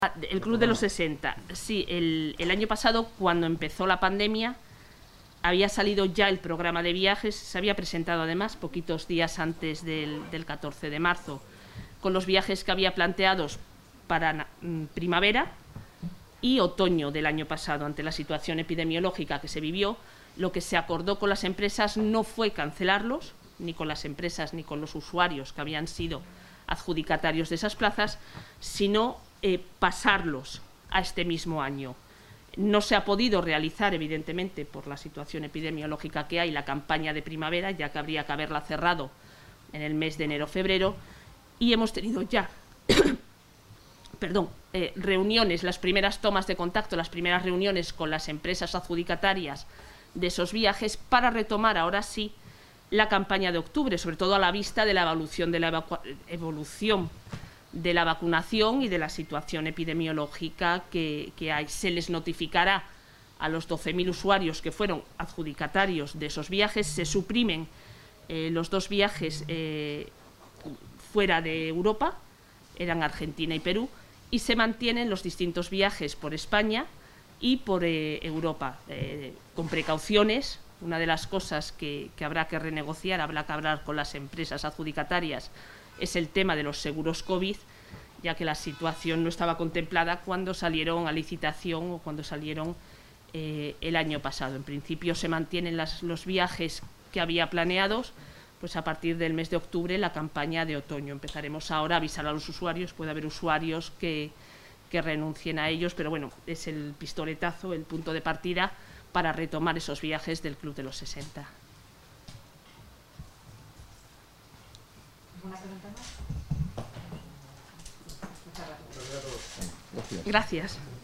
El Club de los 60. Sí, el año pasado, cuando empezó la pandemia, había salido ya el programa de viajes, se había presentado además poquitos días antes del 14 de marzo, con los viajes que había planteados para primavera y otoño del año pasado. Ante la situación epidemiológica que se vivió, lo que se acordó con las empresas no fue cancelarlos, ni con las empresas ni con los usuarios que habían sido adjudicatarios de esas plazas, sino pasarlos a este mismo año. No se ha podido realizar, evidentemente, por la situación epidemiológica que hay, la campaña de primavera, ya que habría que haberla cerrado en el mes de enero-febrero, y hemos tenido ya reuniones, las primeras tomas de contacto, las primeras reuniones con las empresas adjudicatarias de esos viajes para retomar ahora sí la campaña de octubre, sobre todo a la vista de la evolución de la vacunación y de la situación epidemiológica que hay. Se les notificará a los 12.000 usuarios que fueron adjudicatarios de esos viajes. Se suprimen los 2 viajes fuera de Europa, eran Argentina y Perú, y se mantienen los distintos viajes por España y por Europa, con precauciones. Una de las cosas que habrá que renegociar, habrá que hablar con las empresas adjudicatarias, es el tema de los seguros COVID, ya que la situación no estaba contemplada cuando salieron a licitación o cuando salieron el año pasado. En principio se mantienen los viajes que había planeados, pues a partir del mes de octubre la campaña de otoño. Empezaremos ahora a avisar a los usuarios, puede haber usuarios que renuncien a ellos, pero bueno, es el pistoletazo, el punto de partida para retomar esos viajes del Club de los 60. ¿Alguna pregunta más? Gracias.